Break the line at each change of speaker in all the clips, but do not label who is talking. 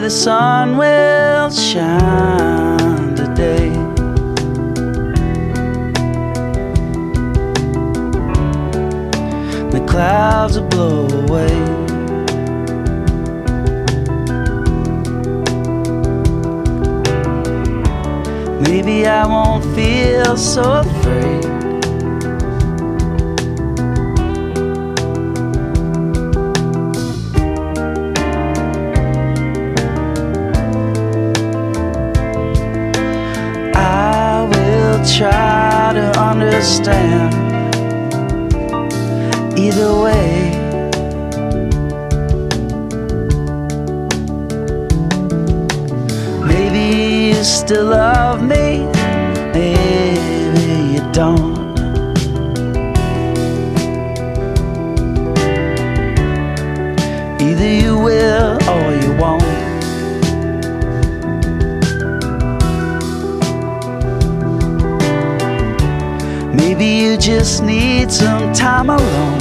the sun will shine today. The clouds will blow away. Maybe I won't feel so afraid. I will try to understand either way. Maybe you still love me, maybe you don't. Either you will or you won't. Maybe you just need some time alone.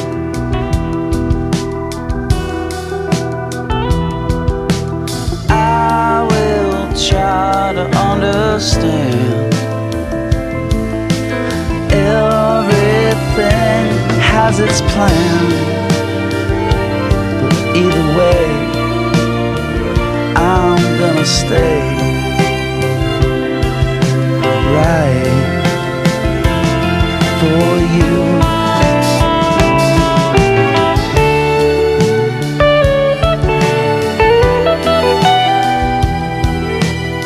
I will try to understand. Everything has its plan, but either way, I'm gonna stay.